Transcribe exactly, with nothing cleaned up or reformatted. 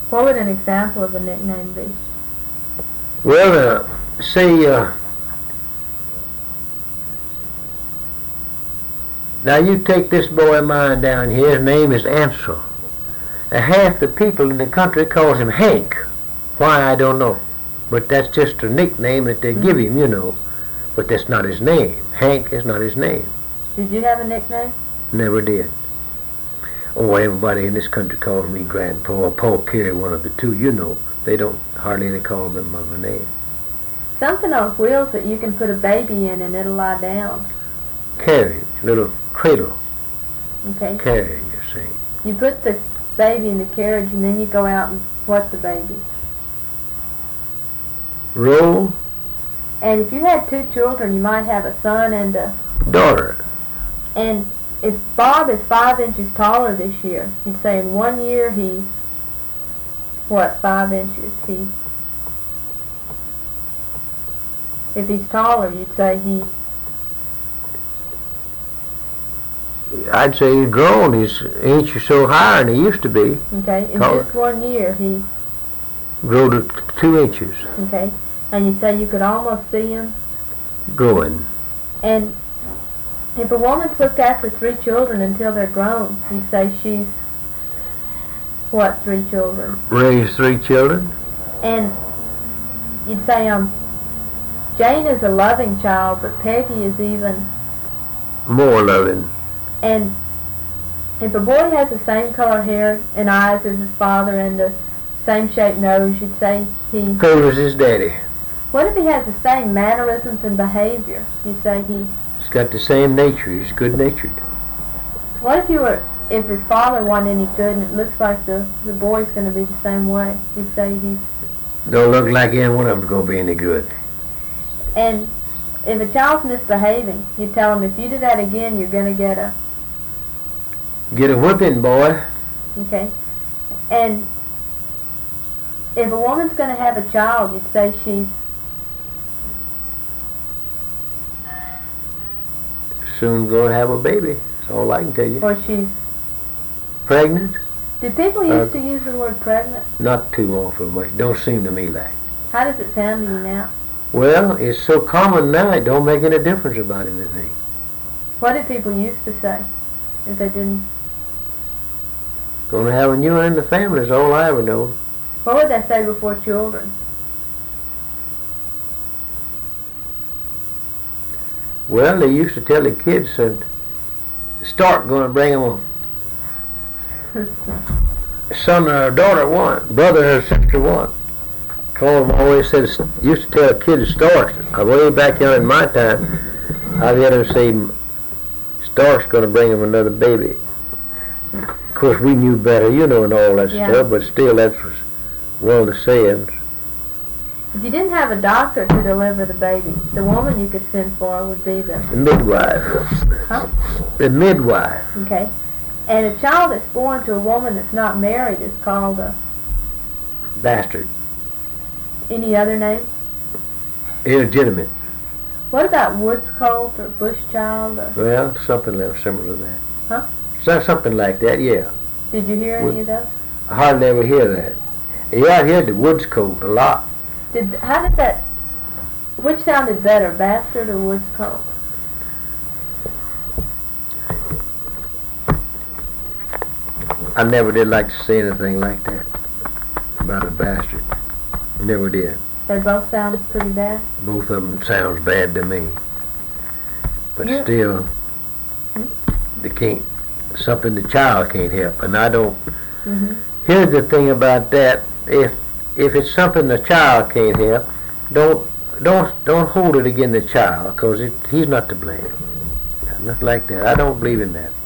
What would an example of a nickname be? Well, uh, say, uh, now you take this boy of mine down here, his name is Ansel. Now, half the people in the country calls him Hank. Why, I don't know. But that's just a nickname that they mm-hmm. give him, you know. But that's not his name. Hank is not his name. Did you have a nickname? Never did. Oh, everybody in this country calls me Grandpa or Paul Carey, one of the two, you know. They don't hardly any call me by my name. Something on wheels that you can put a baby in and it'll lie down. Carriage, little cradle. Okay. Carriage, you see. You put the baby in the carriage and then you go out and what the baby? Roll. And if you had two children, you might have a son and a daughter. And if Bob is five inches taller this year, you'd say in one year he's, what, five inches? He, if he's taller, you'd say he... I'd say he's grown. He's an inch or so higher than he used to be. Okay, in taller. Just one year he... Grew to two inches. Okay, and you say you could almost see him? Growing. And if a woman's looked after three children until they're grown, you say she's, what, three children? Raised three children. And you'd say, um, Jane is a loving child, but Peggy is even... more loving. And if a boy has the same color hair and eyes as his father and the same shaped nose, you'd say he... favors his daddy. What if he has the same mannerisms and behavior? You'd say he... He's got the same nature. He's good-natured. What if you were... if his father wasn't any good and it looks like the, the boy's going to be the same way? You'd say he's... Don't look like any one of them's going to be any good. And if a child's misbehaving, you tell him, if you do that again, you're going to get a... Get a whipping, boy. Okay. And if a woman's going to have a child, you'd say she's... soon going to have a baby. That's all I can tell you. Or she's... pregnant? Did people used uh, to use the word pregnant? Not too awful much. Don't seem to me like. How does it sound to you now? Well, it's so common now, it don't make any difference about anything. What did people used to say if they didn't? Going to have a new one in the family is all I ever know. What would they say before children? Well, they used to tell the kids that Stark going to bring them a son or a daughter one, brother or sister one. Call them always said, used to tell kids Stark. Way back there in my time, I've had them say Stark's going to bring them another baby. Of course, we knew better, you know, and all that yeah. stuff, but still, that was one of the sayings. If you didn't have a doctor to deliver the baby, the woman you could send for would be the... The midwife. Huh? The midwife. Okay. And a child that's born to a woman that's not married is called a... bastard. Any other names? Illegitimate. What about woods colt or bush child? Or? Well, something similar to that. Huh? So, something like that, yeah. Did you hear Wood, any of those? I hardly ever hear that. Yeah, I heard the woods colt a lot. Did how did that? Which sounded better, bastard or woods colt? I never did like to say anything like that about a bastard. Never did. They both sound pretty bad? Both of them sounds bad to me. But you, still, hmm? they can't, something the child can't help. And I don't, mm-hmm. here's the thing about that, if if it's something the child can't help, don't don't don't hold it against the child, because he's not to blame. Nothing like that. I don't believe in that.